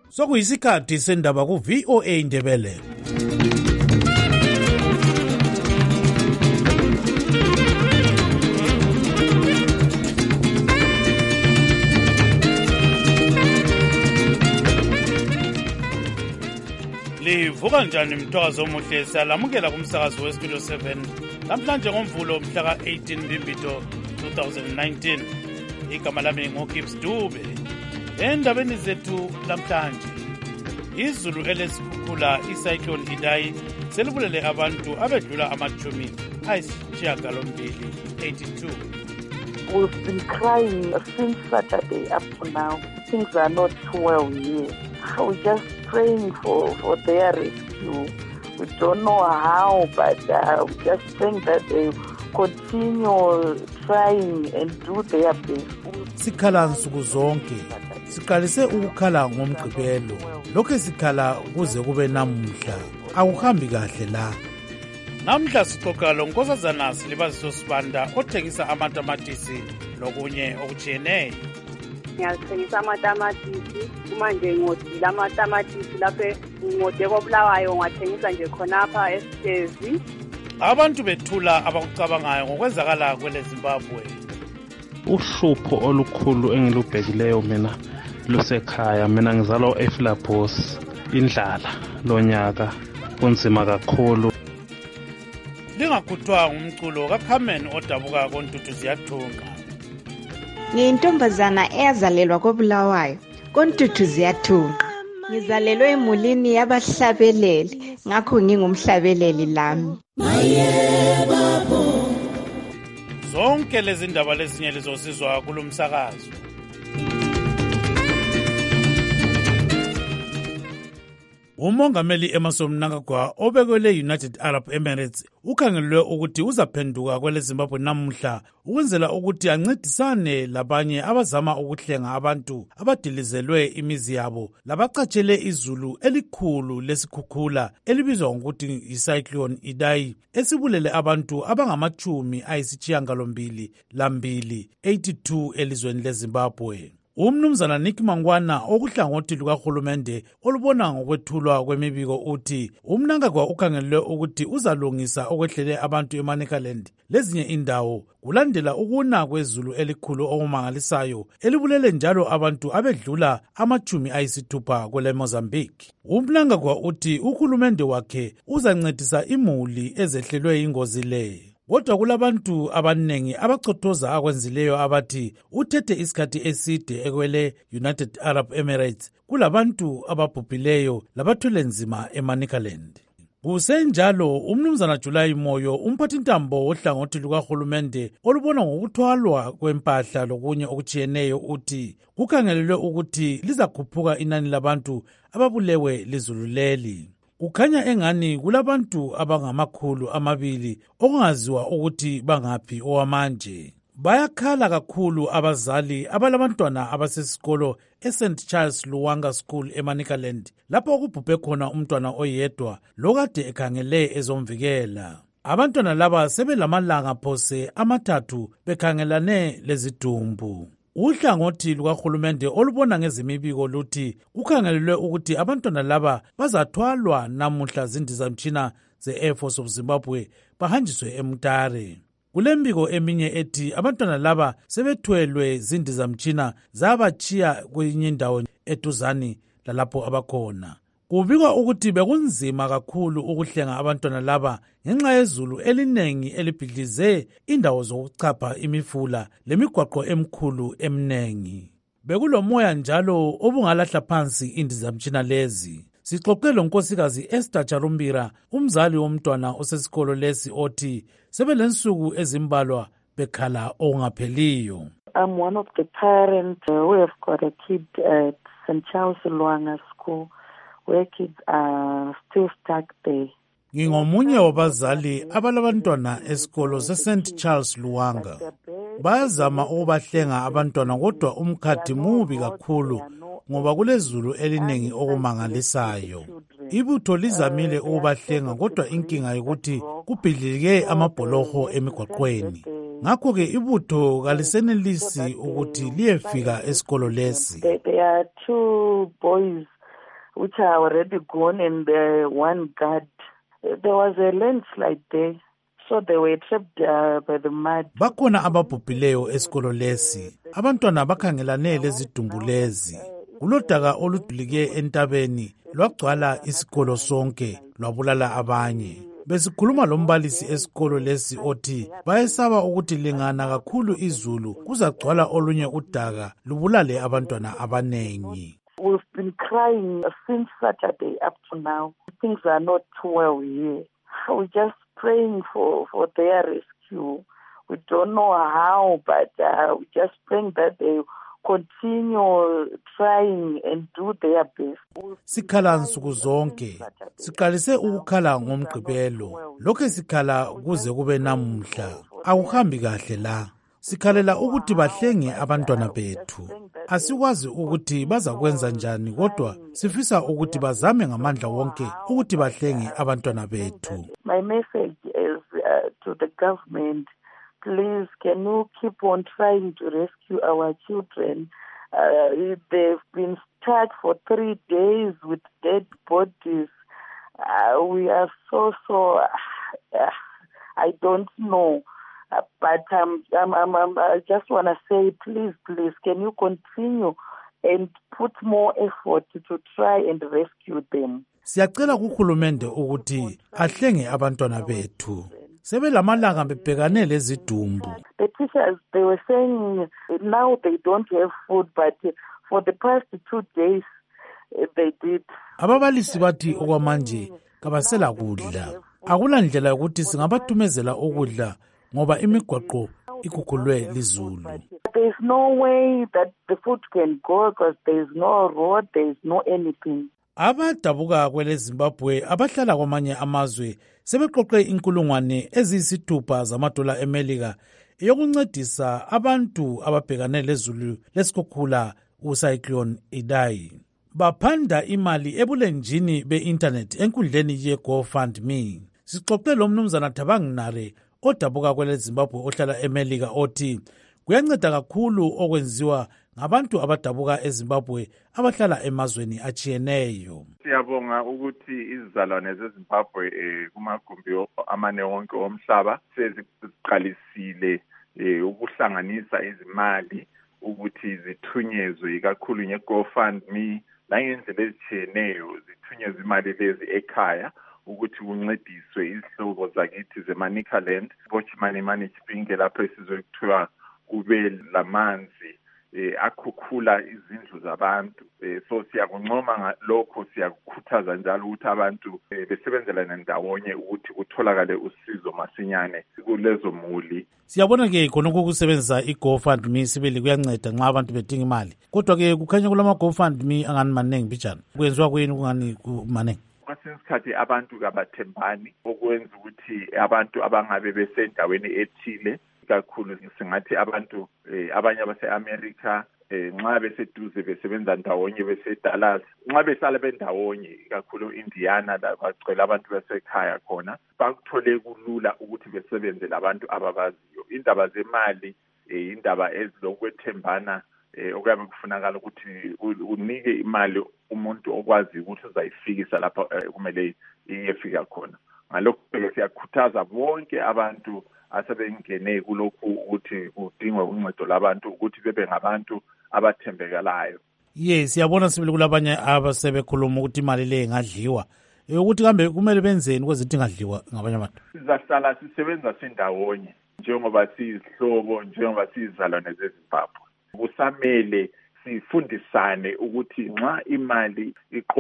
Sokuyisikhathi sendaba ku VOA Indebele. Livuka njani mthwazo omuhle siyalamukela kumsakazo weStudio 7 namhlanje ngomvulo mhla ka-18 Mbimbito 2019. Igama lami ngoKips Dube. Endabeni zethu lamhlanje, izulu elesikhukhula icyclone Idai selibulele abantu abedlula amachumi ayisishiyagalombili 82. We've been crying since Saturday up to now. Things are not well here. We're just praying for their rescue. We don't know how, but we just think that they continue trying and do their best. Sikhala nsuku zonke. Siqalise ukukhala ngomgqibelo. Lokho sikhala kuze kube namuhla. Akuhambi kahle la. Namhla sixoxa lo Nkosazana Silibaziso Sibanda othengisa amatamatisi lokunye okujiyeneyo. Ngiyalithengisa amatamatisi manje ngodila amatamatisi lapha ngode koBulawayo ngathengisa nje khonapha eStezi. Abantu bethula abakucabangayo ngokwenzakala kwele Zimbabwe. Uhlupho olukhulu engilubhekileyo mina lusekhaya. Mina ngizalwa eFlabos. Indlala lonyaka kunzima kakhulu. Lingakhuthwa ngumculo kaCarmen odabuka koNtuthu Ziyathunga. Ngiyintombazana eyazalelwa koBulawayo, koNtuthu Ziyathunga. Ngizalelwe emulini yabahlabeleli, ngakho ngingumhlabeleli lami. Zonke lezi ndaba lezinye lizosizwa kulomsakazo. Umongameli Emmerson Mnangagwa obekwele United Arab Emirates ukhangelwe ukuthi uzaphenduka kwele Zimbabwe namuhla ukwenzela ukuthi ancedisane labanye abazama ukuhlenga abantu abadilizelwe imizi yabo labacatshele izulu elikhulu lesikhukhula elibizwa ngokuthi icyclone Idai esibulele abantu abangamachumi ayisishiyagalombili 82 elizweni leZimbabwe. Umnumzana Nick Mangwana okuhlangothi lukahulumende olubona ngokwethulwa kwemibiko uthi uMnangagwa ukhangelwe ukuthi uzalungisa okwehlele abantu eManicaland lezinye indawo kulandela ukuna kwezulu elikhulu okumangalisayo elibulele njalo abantu abedlula amachumi ayisithupha kwele Mozambique. uMnangagwa uthi uhulumende wakhe uzancedisa imuli ezehlelwe ingozi le. Kodwa kulabantu abanengi abachothoza akwenzileyo abathi uthethe isikhathi eside ekwele United Arab Emirates kulabantu ababhubhileyo labathwele nzima eManicaland. Kusenjalo umnumzana July Moyo umphathintambo wohlangothi lukahulumende olubona ngokuthwalwa kwempahla lokunye okujiyeneyo uthi kukhangelelwe ukuthi lizakhuphuka inani labantu ababulewe lizulu leli. Kukhanya engani kulabantu abangama200 okungaziwa ukuthi bangaphi owamanje. Bayakhala kakhulu abazali abalabantwana abasesikolo eSt Charles Lwanga School eManicaland lapho okubhubhe khona umntwana oyedwa lokade ekhangele ezomvikela. Abantwana laba sebelamalanga phose amathathu bekhangelane lezidumbu. Uhlangothi lukahulumende olubona ngezimibiko luthi kukhangelelwe ukuthi abantwana laba bazathwalwa namuhla zindizamtshina ze-Air Force of Zimbabwe bahanjiswe eMutare. Kulembiko eminye ethi abantwana laba sebethwelwe zindizamtshina zabatshiya kwenye indawo eduzane lalapho abakhona. Kubikwa ukuthi bekunzima kakhulu ukuhlenga abantwana laba ngenxa yezulu elinengi elibhidlize indawo zokuchapha imifula lemigwaqo emkhulu emnengi. Bekulomoya njalo obungalahla phansi indizamtshina lezi. Sixoxe lonkosikazi Esther Charumbira, umzali womntwana osesikolo lesi othi sebelensuku ezimbalwa bekhala ongapheliyo. I'm one of the parents who have got a kid at St. Charles Lwanga School where kids are still stuck there. Ngingomunye wabazali abalabantwana esikolo seSt Charles Lwanga. Bayazama ukubahlenga abantwana kodwa umkhathi mubi kakhulu ngoba kulezulu elinengi okumangalisayo. Ibutho lizamile ukubahlenga kodwa inkinga yokuthi kubhidlike amabholoho emigwaqweni. Ngakho-ke ibutho kalisenelisi ukuthi liyefika esikolo lesi. There are two boys which are already gone, and one guard. There was a landslide there, so they were trapped by the mud. Bakhona ababhubhileyo esikolo lesi. Abantwana bakhangelane lezidumbu lezi. Kulodaka oludulike entabeni lwagcwala isikolo sonke lwabulala abanye. Besikhuluma lombalisi esikolo lesi othi bayesaba ukuthi lingana kakhulu izulu kuzagcwala olunye udaka lubulale abantwana abanengi. We've been crying since Saturday up to now. Things are not well here. We're just praying for their rescue. We don't know how, but we're just praying that they continue trying and do their best. Sikhala nsuku zonke. Siqalise ukukhala ngomgqibelo. Lokho sikhala kuze kube namuhla. Akuhambi kahle la. Sikhalela ukuthi bahlenge abantwana bethu. Asikwazi ukuthi bazakwenza njani kodwa sifisa ukuthi bazame ngamandla wonke ukuthi bahlenge abantwana bethu. My message is to the government. Please, can you keep on trying to rescue our children? They've been stuck for 3 days with dead bodies. We are so I don't know. But I just want to say, please, can you continue and put more effort to try and rescue them? Siyacela kuhulumende ukuthi ahlenge abantwana bethu. Sebelamalanga bebhekane lezidumbu. The teachers, they were saying now they don't have food, but for the past 2 days they did. Ababalisi bathi okwamanje kabasela kudla. Akula ndlela yokuthi singabathumezela ukudla ngoba imigwaqo ikhukhulwe lizulu. There is no way that the food can go because there is no road, there is no anything. Abadabuka kwele Zimbabwe abahlala kwamanye amazwe sebeqoqe inkulungwane eziyisithupha zamadola eMelika yokuncedisa abantu ababhekane lezulu lesikhukhula uCyclone Idai. Baphanda imali ebulenjini be-internet enkundleni ye-GoFundMe. Sixoxe lo mnumzana Thabanginare odabuka kwele Zimbabwe ohlala eMelika othi kuyanceda kakhulu okwenziwa ngabantu abadabuka eZimbabwe abahlala emazweni achiyeneyo. Siyabonga ukuthi izizalwane zeZimbabwe kumagumbi amane wonke omhlaba seziqalisile ukuhlanganisa izimali ukuthi zithunyezwe kakhulu nge-GoFundMe nangendlela ezichiyeneyo zithunyezwe imali lezi ekhaya ukuthi kuncediswe izihlobo zakithi zeManicaland, Bochimani Chipinge lapho esizokuthiwa kube lamanzi akhukhula izindlu zabantu. So siyakuncoma lokho, siyakukhuthaza njalo ukuthi abantu besebenzelane ndawonye ukuthi kutholakale usizo masinyane kulezo muli. Siyabona ke khonokho kusebenzisa iGoFundMe sibili kuyanceda nxa abantu bedinga imali. Kodwa ke kukhanya kulama GoFundMe angani manengi bijana. Kwenziwa kweni kungani kumanengi. Kwesinye abantu kabathembani okwenza ukuthi abantu abangabe besendaweni ethile kakhulu singathi abantu abanye abase-America nxa beseduze besebenza ndawonye beseDallas nxa behlala bendawonye kakhulu Indiana la bagcwele abantu basekhaya khona bakuthole kulula ukuthi besebenze labantu ababaziyo. Indaba zemali indaba ezilokwethembana okuyabe kufunakala ukuthi unike imali umuntu okwazi ukuthi uzayifikisa lapha kumele iyefika khona. Ngalokho siyakhuthaza bonke abantu asebengene kulokhu ukuthi kudingwe uncedo labantu ukuthi bebe ngabantu abathembekalayo. Yes, siyabona sibili kulabanye abasebekhuluma ukuthi imali le ingadliwa. Ukuthi kambe kumele benzeni kwezithi ingadliwa ngabanye abantu. Sizahlala sisebenza sindawonye njengoba siyizihlobo, njengoba siyizalwane zeZimbabwe. Kusamele sifundisane ukuthi nxa imali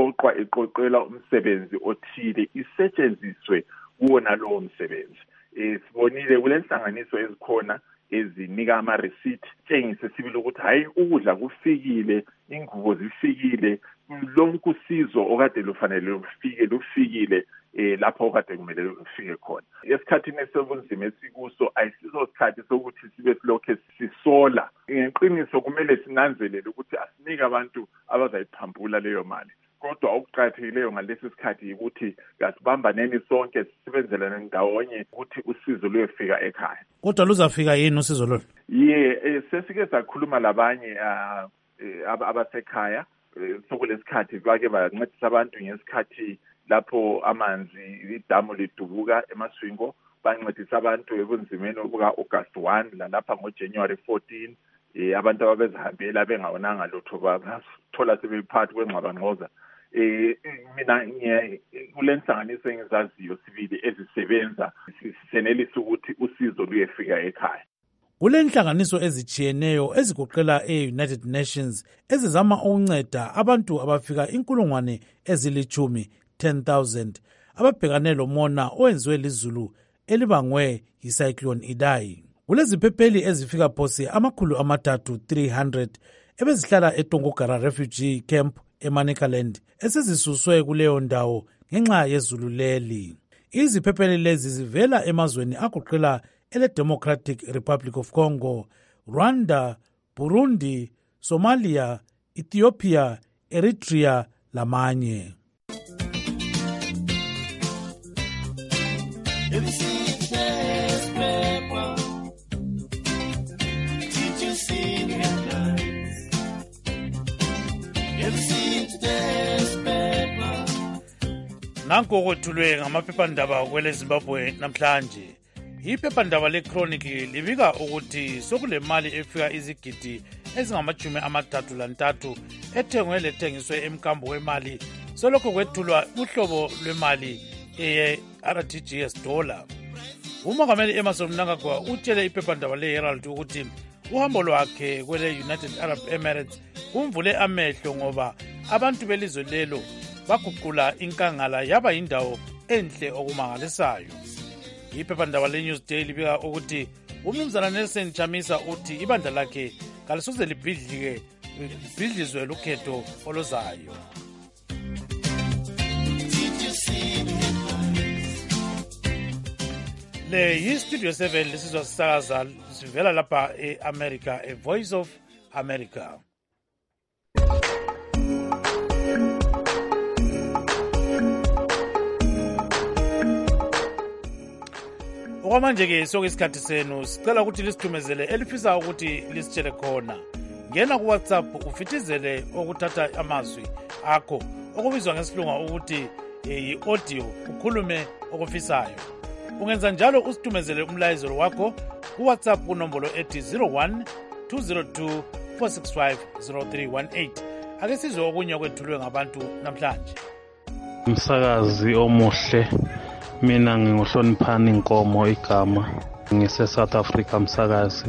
iqoqelwa umsebenzi othile isetshenziswe kuwona lowo msebenzi. Sibonile kulenhlanganiso ezikhona ezinika ama-receipt tshengise sibili ukuthi hayi ukudla kufikile, ingubo zifikile, lonke usizo okade lufanele lufikile lapho okade kumele lufike khona. Esikhathini esobunzima esikuso ayisiso isikhathi sokuthi sibe silokhe sisola. Ngeqiniso kumele sinanzelele ukuthi asinike abantu abazayiphambula leyo mali. Kodwa okuqakathekileyo ngalesi sikhathi ukuthi kasibambaneni sonke sisebenzelane ndawonye ukuthi usizo luyefika ekhaya. Kodwa luzafika yini usizo lolu? Sesike sakhuluma labanye abasekhaya sokulesikhathi bake bancedisa abantu ngesikhathi lapho amanzi idamu lidubuka eMasvingo, bancedisa abantu ebunzimeni obuka August 1 lalapha ngoJanuary 14. Abantu ababezihambela bengawonanga lutho bathola sebephakathi kwengxabangxoza. Mina kulenhlanganiso engizaziyo sibili ezisebenza sisenelisa ukuthi usizo luyefika ekhaya. Kulenhlanganiso ezijiyeneyo ezigoqela e-United Nations ezizama ukunceda abantu abafika 10,000 ababhekane lomona owenziwe lizulu elibangwe yicyclone Idai. Kuleziphepheli ezifika phose 300 ebezihlala eTongogara Refugee Camp eManicaland esezisuswe kuleyo ndawo ngenxa yezulu leli. Iziphepheli lezi zivela emazweni agoqela ele-Democratic Republic of Congo, Rwanda, Burundi, Somalia, Ethiopia, Eritrea lamanye. Nanku okwethulwe ngamaphephandaba kwele Zimbabwe namhlanje. Iphephandaba le-Chronic libika ukuthi sokulemali efika izigidi ezingama-33 ethengwe lethengiswe emkambo wemali solokho kwethulwa uhlobo lwemali eye-RTGS dollar. Umongameli Emmerson Mnangagwa utshele iphephandaba le-Herald ukuthi uhambo lwakhe kwele United Arab Emirates kumvule amehlo ngoba abantu belizwe lelo baguqula inkangala yaba yindawo enhle okumangalisayo. Iphephandaba le-Newsday libika ukuthi uMnumzana Nelson Chamisa uthi ibandla lakhe kalisoze libhidlizwe lukhetho oluzayo. Le yi-Studio 7 lesizwa sisakaza sivela lapha e-America, a Voice of America. Okwamanje-ke sokuyisikhathi senu sicela ukuthi lisithumezele elifisa ukuthi lisitshele khona. Ngena ku-WhatsApp ufithizele okuthatha amazwi akho okubizwa ngesilunga ukuthi yi-audio ukhulume okufisayo. Ungenza njalo usithumezele umlayezo wakho ku-WhatsApp kunombolo ethi 01-202-465-0318. Ake sizwe okunye okwethulwe ngabantu namhlanje. Umsakazi omuhle, mina nginguhloniphani Nkomo igama, ngise-South Africa msakazi.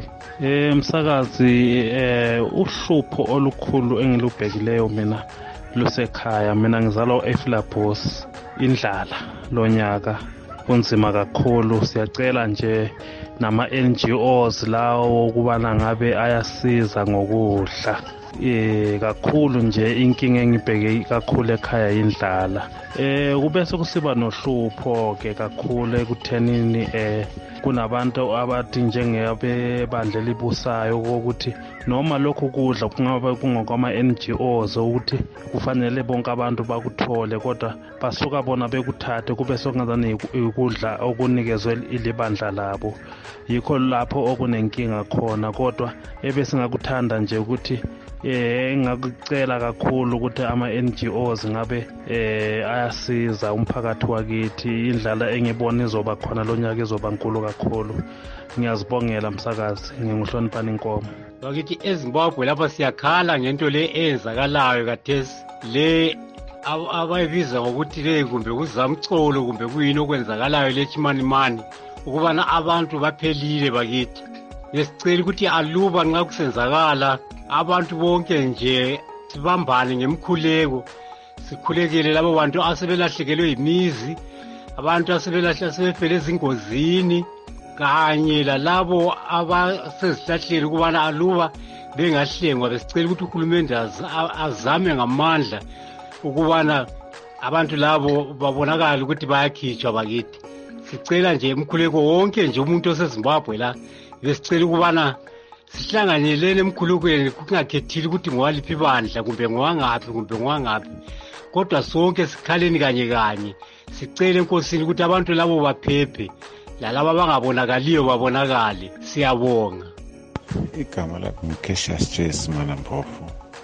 Msakazi, uhlupho olukhulu engilubhekileyo mina lusekhaya. Mina ngizalwa eFlabos, indlala lonyaka kunzima kakhulu. Siyacela nje nama-NGOs lawo ukubana ngabe ayasiza ngokudla. Kakhulu nje inkinga engibheke kakhulu ekhaya indlala. Kube sokusiba nohlupho ke kakhulu ekuthenini kunabantu abathi njengebandla libusayo ukuthi noma lokho kudla kungaba kungokwama NGOs ukuthi kufanele bonke abantu bakuthole, kodwa basuka bona bekuthathe kube sokungazani ukudla okunikezwe ilibandla labo. Yikho lapho okunenkinga khona, kodwa ebesingakuthanda nje ukuthi ngakucela kakhulu ukuthi ama-NGOs ngabe ayasiza umphakathi wakithi. Indlala engibona izoba khona lonyaka izoba nkulu kakhulu. Ngiyazibongela msakazi, nginguhloniphani Nkomo. Bakithi eZimbabwe lapha siyakhala ngento le eyenzakalayo kathesi, le abayibiza ngokuthi le kumbe kuzamcolo kumbe kuyini okwenzakalayo lechimanimani, ukubana abantu baphelile bakithi. Nesicela ukuthi aluba nxa kusenzakala abantu bonke nje sibambane ngemkhuleko, sikhulekele labo bantu asebelahlekelwe yimizi, abantu asebefele ezingozini, kanye lalabo abasezihlahleni ukubana aluba bengahlengwa. Besicela ukuthi uhulumende azame ngamandla ukubana abantu labo babonakala ukuthi bayakhitshwa bakithi. Sicela nje emkhuleko wonke nje umuntu oseZimbabwe la, besicela ukubana sihlanganyelene emkhulukweni, kungakhethile ukuthi ngowaliphi ibandla kumbe ngowangaphi, kodwa sonke sikhaleni kanye kanye. Sicele enkosini ukuthi abantu labo baphephe, lalabo abangabonakaliyo babonakale. Siyabonga. Igama lakho Cassius J. Simana Mpofu,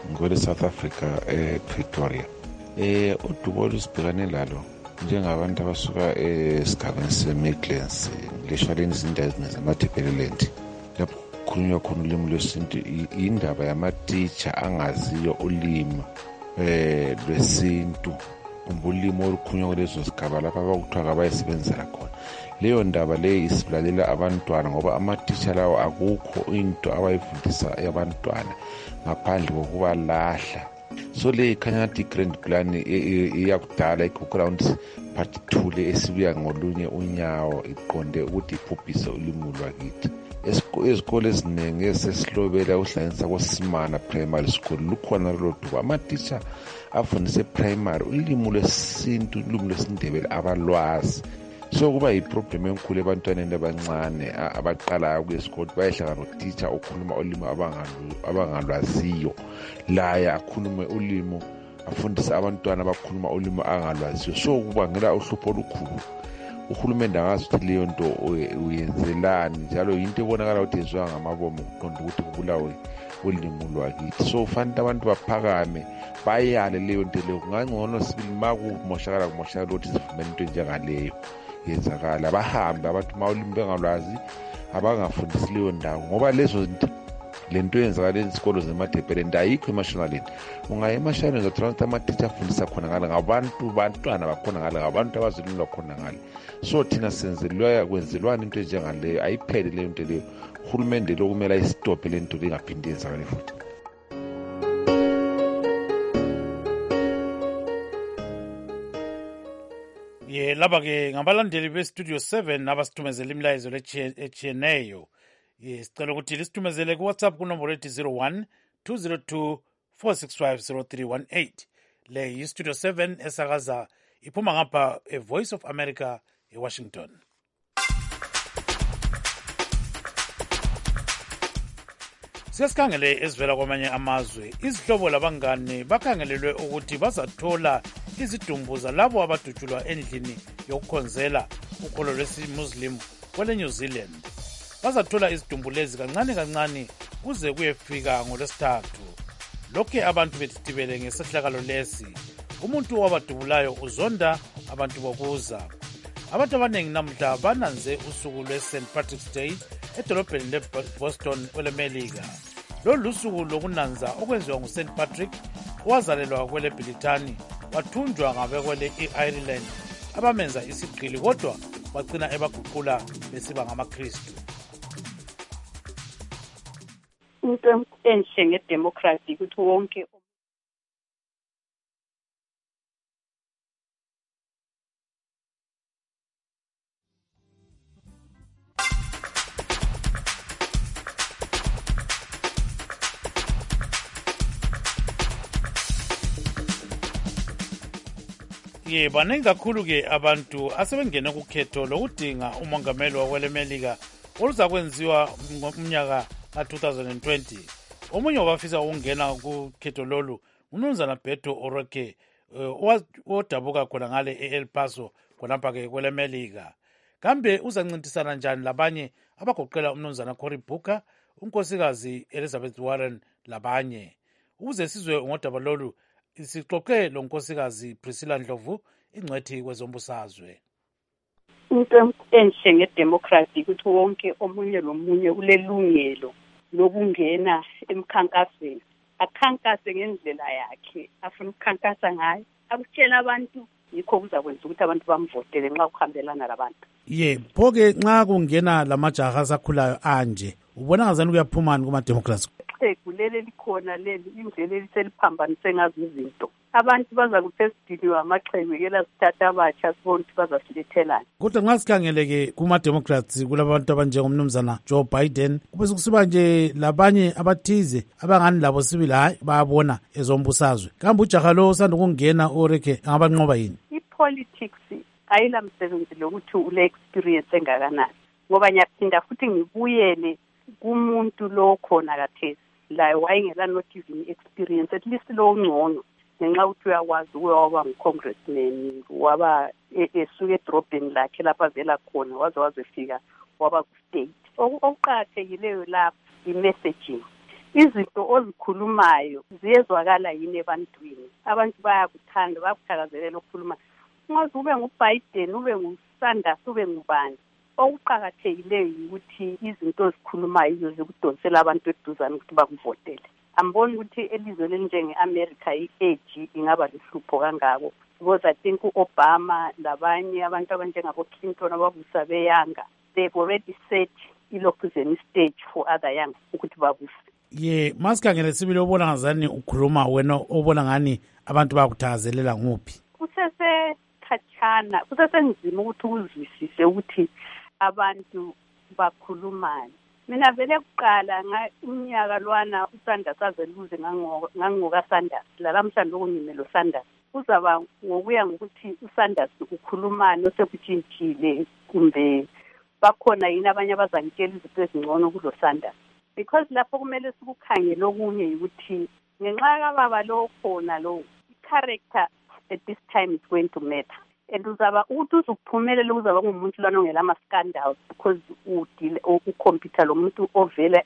ngole South Africa Pretoria. Udubo olusibhekane lalo njengabantu abasuka esigabeni se-Midlands leshaleni izindawo zamaThebeleland lapho kukhulunywa khona ulimi lwesintu indaba yamatitsha angaziyo ulimi lwesintu ulimi olukhulunywa kulezo zigaba lapho abakuthiwa kabayisebenzela khona. Leyo ndaba leyo isibulalela abantwana ngoba amatitsha lawo akukho into abayifundisa abantwana ngaphandle kokubalahla. So le ikhanya ngathi i-grand plan iyakudala i-ground part 2 esibuya ngolunye unyawo iqonde ukuthi iphuphise ulimi lwakithi. Ezikole eziningi esesihlobela uhlanganisa koSimana Primary School lukhona lolo duba amatitsha afundise primary ulimi lwesintu ulimi lwesindebele abalwazi. So kuba yiproblem enkulu ebantwaneni abancane abaqalayo kwesikole bayehlangana notitsha okhuluma ulimi abangalwaziyo laye akhulume ulimi afundise abantwana abakhuluma ulimi angalwaziyo. So kubangela uhlupho olukhulu. Uhulumende angazi ukuthi leyo nto uyenzelani njalo yinto ebonakala ukuthi yenziwa ngamabomu kuqonda ukuthi kubulawe ulimi lwakithi. So ufanele abantu baphakame bayale leyo nto leyo kungangcono sibili makumoshakala ukuthi sivumele into njengaleyo yenzakala bahambe abantu mawulimi bengalwazi abangafundisi leyo ndawo ngoba lezo zinto lento yenzakala ezikolo zemaDebeleland ayikho emashinaleni. Ungaya emashinaleni uzathola ukuthi amatitsha afundisa khona ngale bantwana bakhona ngale ngabantu abazilula khona ngale. So thina kwenzelwana into njengaleyo ayiphele leyo nto leyo. Uhulumende lo kumele ayistophe le nto lingaphindi yenzakale futhi. Lapha ke ngabalandeli bestudio 7 abasithumezela imilayezo etshiyeneyo. Sicela ukuthi lisithumezele kuWhatsApp kunombolo ethi 01 202 465 0318. Le yistudio 7 esakaza iphuma ngapha eVoice of America eWashington. Siyasikhangele ezivela kwamanye amazwe. Izihlobo labangane bakhangelelwe ukuthi bazathola izidumbu zalabo abadutshulwa endlini yokukhonzela ukholo lwesimuslim kwele New Zealand. Bazathola izidumbu lezi kancane kancane kuze kuyefika ngolwesithathu. Lokhe abantu betitibele ngesehlakalo lesi. Umuntu owabadubulayo uzonda abantu bokuza. Abantu abaningi namhla bananze usuku lwe-St. Patrick's Day edolobheni leBoston kwelemelika. Lolu suku lokunanza okwenziwa nguSt. Patrick owazalelwa kwele Britani wathunjwa ngabekwele i-Ireland abamenza isigqili kodwa bagcina ebaguqula besiba ngamaKristu. Into enhle ngedemocracy ukuthi wonke Baningi kakhulu ke abantu asebengena kukhetho lokudinga umongameli wakwelemelika oluzakwenziwa ngomnyaka ka-2020. Omunye wabafisa ukungena kukhetho lolu uMnumzana Beto O'Rourke odabuka khona ngale e-El Paso khonapha ke kwelemelika. Kambe uzancintisana njani labanye abagoqela uMnumzana Cory Booker, unkosikazi Elizabeth Warren labanye? Ukuze sizwe ngodaba lolu sixoxe lo nkosikazi Priscilla Ndlovu ingcwethi kwezombusazwe. Into enhle ngedemocracy ukuthi wonke omunye lomunye ulelungelo lokungena emkhankasweni. Akhankase ngendlela yakhe afuna ukukhankasa ngayo. Akutshela abantu yikho kuzakwenza ukuthi abantu bamvotele nxa kuhambelana labantu. Phoke nxa kungena lamajaha asakhulayo anje ubona ngazani kuyaphumani kuma-democrats? Ixhegu leli likhona leli indlela eliseliphambanise ngazo izinto. Abantu baza kuthi esidiniwe amaxhegu ke lasithatha abatsha sibona ukuthi bazasilithelana. Kodwa nxa sikhangeleke kuma-democrats kulabantu abanjengomnumzana Joe Biden kube sekusiba nje labanye abathize abangani labo sibili hayi bayabona ezombusazwe. Kambe ujaha lo usanda ukungena O'Rourke angabanqoba yini? I-politics ayila msebenzi lokuthi ule-experience engakanani. Ngoba ngiyaphinda futhi ngibuyele kumuntu lo khona kathesi la wayengela not even experience at least lo ngcono ngenxa ukuthi uyakwazi waba ngu-congressman waba esuke edrobheni lakhe lapha vela khona wazefika waba ku-state. Okuqakathekileyo lapha i-messaging. izinto ozikhulumayo ziyezwakala yini ebantwini. Abantu bayakuthanda, bayakuthakazelela ukukhuluma. Ungaze ube nguBiden, ube nguSanders, ube ngubani. Okuqakathekileyo ukuthi izinto ozikhulumayo yizo zikudonsela abantu eduzane ukuthi bakuvotele. Amboni ukuthi elizwe elinjenge-America i-age ingaba lihlupho kangako. Because I think u-Obama labanye abantu abanjengabo Clinton ababusa beyanga, they've already set ilokuzeni stage for other young ukuthi babuse. Ye, masikhangele sibili obona ngazani ukhuluma wena obona ngani abantu bayakuthakazelela nguphi? Kusesekhatshana, kusesenzima ukuthi uzwisise ukuthi abantu bakhulumani. Mina vele kuqala umnyaka lwana uSanders azeluze ngangoka Sanders. Lalamhlanje okunyimelo Sanders. Uzaba ngokuya ngokuthi uSanders ukhulumani osekutshintshile kumbe bakhona yini abanye abazangitshela izinto ezingcono kulo Sanders. Because lapho kumele sikukhangele okunye ukuthi ngenxa kababa lo khona lo character at this time is going to matter. And uzaba ukuthi uzuphumelela uzaba ngumuntu lana ongela ama scandals because udile ukhompyutha lo muntu ovela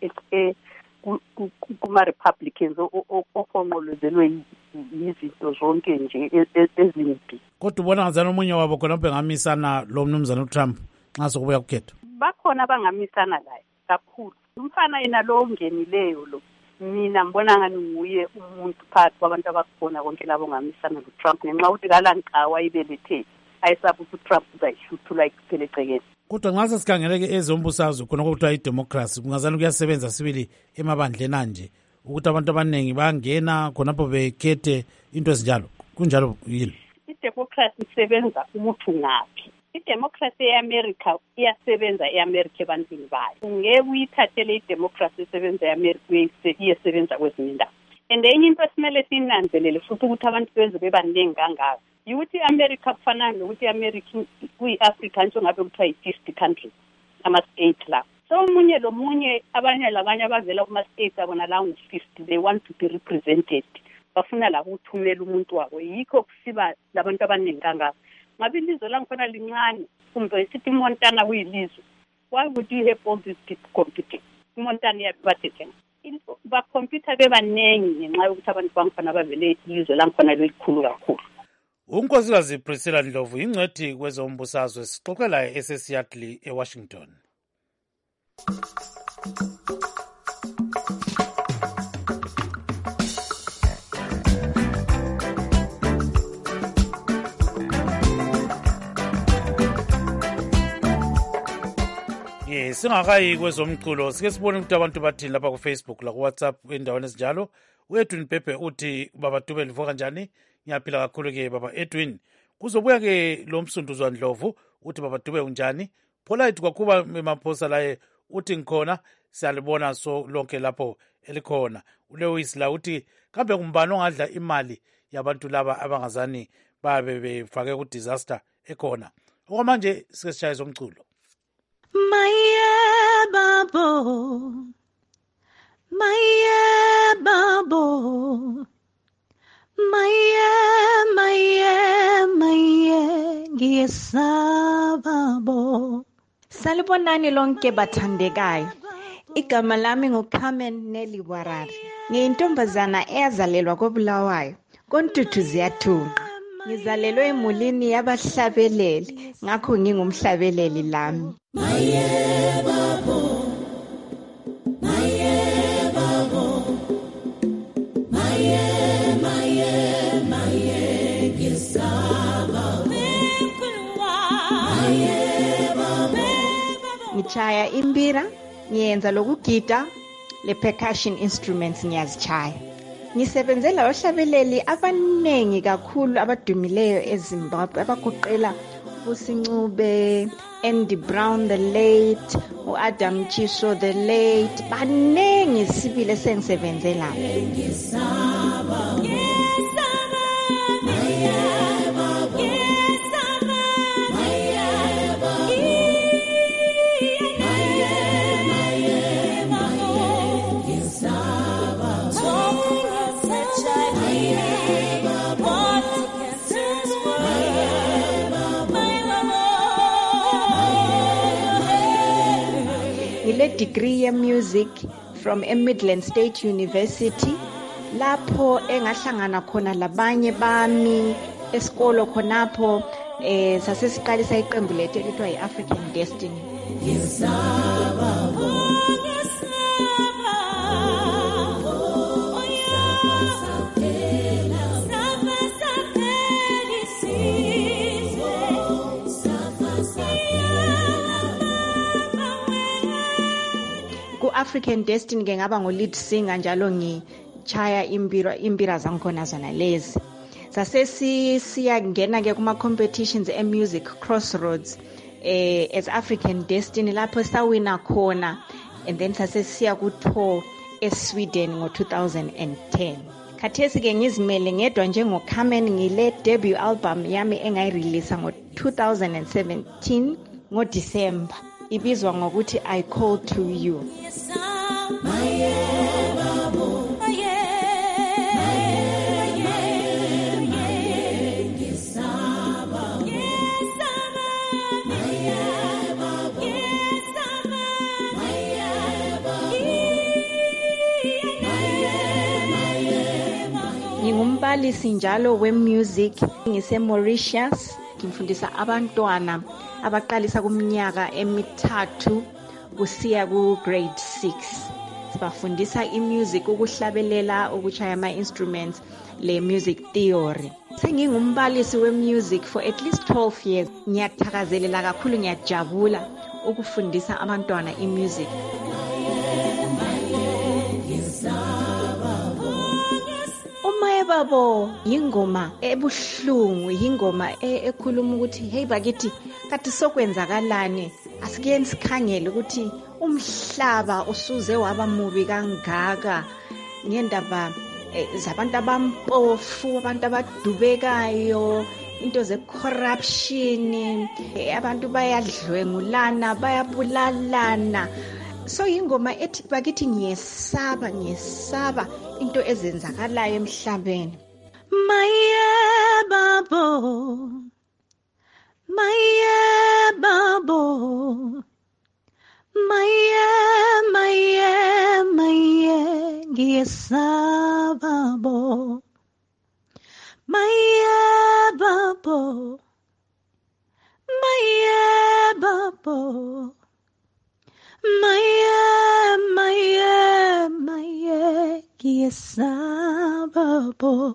kuma Republicans okhonqolozelwe izinto zonke nje ezimbi. Kodwa ubona ngazana omunye wabo khona bengamisana lo mnumzana uTrump nxa sokubuya kukhetho. Bakhona bangamisana laye kakhulu. Umfana yena lo ongenileyo lo mina ngibona ngani nguye umuntu phakathi kwabantu abakhona konke labo ngamisana noTrump ngenxa ukuthi kalanqawa ibelethe ayisapho ukuthi uTrump uzayihluthula ikuphele egcekeni. Kodwa nxa sesikhangeleke ezombusazwe khona okuthiwa idemocracy kungazani kuyasebenza sibili emabandleni anje ukuthi abantu abaningi bangena khonapho bekhethe into ezinjalo kunjalo yini? Idemocracy isebenza ukuthi ngaphi? Idemocracy eAmerica iyasebenza eAmerica ebantwini bayo. Ngeke uyithathele idemocracy esebenza eAmerica iyesebenza kwezinye indawo. And enye into esimele sinanzelele futhi ukuthi abantu benze bebaningi kangaka. Ukuthi iAmerica kufana nokuthi iAmerica kuyiAfrica nje ngabe kuthiwa yi-50 countries ama-states la. So umunye lomunye abanye labanye abavela kuma-states abona la ngu-50 they want to be represented. Bafuna la ukuthumela umuntu wabo. Yikho kusiba labantu abaningi kangaka. Ngabe ilizwe langikhona lincane kumbe sithi iMontana kuyilizwe. Why would you have all these people competing? iMontana yabathethe bakhompyutha bebanengi ngenxa yokuthi abantu bangikhona bavele ilizwe langikhona likhulu kakhulu. Unkosikazi Priscilla Ndlovu ingcwethi kwezombusazwe sixoxela eseSeattle eWashington. Singakayi kwezomculo sike sibone ukuthi abantu bathini lapha kuFacebook la kuWhatsApp endaweni ezinjalo. uEdwin Pepe uthi baba Dube livuka kanjani? Ngiyaphila kakhulu ke baba Edwin. Kuzobuya ke lo msunduzwa Ndlovu uthi baba Dube unjani? Polite kwakuba emaphosa laye uthi ngikhona siyalibona so lonke lapho elikhona. uLewis la uthi kambe kumbani ongadla imali yabantu laba abangazani babe befake ku disaster ekhona. Okwamanje sike sishaye zomculo. Maye babo, maye babo, maye ngiyesababo. Salibonani lonke bathandekayo. Igama lami nguCarmen Nelly Warari. Ngiyintombazana eyazalelwa koBulawayo, koNtuthu ziyathunqa. Ngizalelwe emulini yabahlabeleli, ngakho ngingumhlabeleli lami. Maye babo, maye babo, maye ngisaba. Maye babo. Ngichaya imbira, ngiyenza lokugida, le percussion instruments ngiyazichaya. Ngisebenzela abahlabeleli abanengi kakhulu abadumileyo eZimbabwe abagoqela uSincube, Andy Brown the late, uAdam Chiso the late, banengi sibile sengisebenzela. Le degree in music from Midland State University, lapho engahlangana khona labanye bami esikolo khonapho sasesiqalisa iqembu lethu elithiwa yi-African Destiny. Ku-African Destiny ke ngaba ngo-lead singer njalo ngichaya imbira zangikhona zona lezi. Sasesiyangena ke kuma-competitions e-music Crossroads as African Destiny lapho sawina khona, and then sasesiya ku-tour eSweden ngo-2010. Khathesi ke ngizimele ngedwa njengoCarmen ngile debut album yami engayireleasa ngo-2017 ngoDisemba, ibizwa ngokuthi I Call to You. Ngingumbalisi njalo we-music ngise-Mauritius, ngifundisa abantwana abaqalisa kuminyaka emithathu kusiya ku-grade 6. Sibafundisa i-music, ukuhlabelela, ukuchaya ama-instruments, le-music theory. Sengingumbalisi we-music for at least 12 years. Ngiyathakazelela kakhulu, ngiyajabula ukufundisa abantwana i-music. Babo yingoma ebuhlungu, yingoma ekhuluma ukuthi hey bakithi kathi sokwenzakalani, asikeni sikhangele ukuthi umhlaba usuze waba mubi kangaka ngendaba zabantu abampofu, abantu abadubekayo, into ze-corruption, abantu bayadlwengulana, bayabulalana. So ingoma ethi bakithi ngiyesaba into ezenzakalayo emhlabeni. Maye babo ngiyesaba bo, maye babo ngiyesaba bo,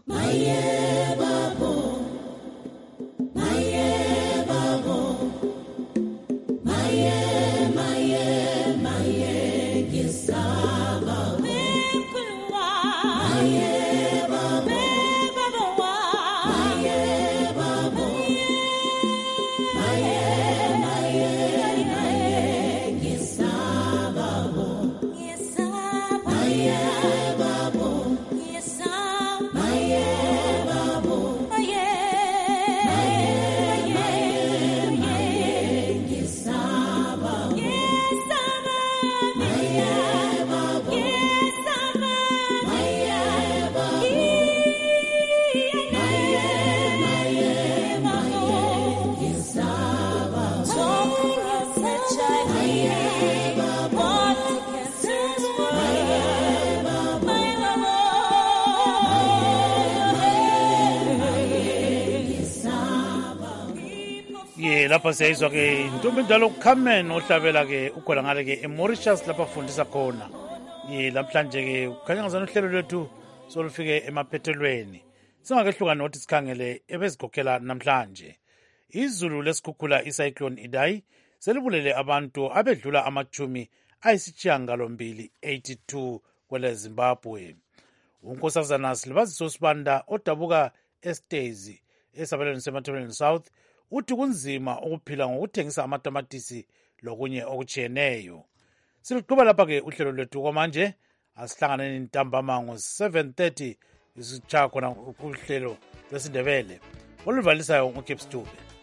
lapha siyayizwa ke intombi njalo uCarmen ohlabela ke ukhona ngale ke eMauritius lapha afundisa khona. Lamhlanje ke kukhanya ngazana uhlelo lwethu solufike emaphethelweni. Singakehluka nothi sikhangele ebezigokela namhlanje. Izulu lesikhukhula icyclone Idai selibulele abantu abedlula amachumi ayisishiyagalombili 82 kwele Zimbabwe. Unkosazana Silvaziso Sibanda odabuka eStezi esabelweni seMatabeleland South uthi kunzima ukuphila ngokuthengisa amatamatisi lokunye okutshiyeneyo. Siluqhuba lapha ke uhlelo lwethu kwamanje, asihlanganeni ntambama ngo-7:30 isichaya khona uhlelo lwesiNdebele oluvalisayo uKips Dube.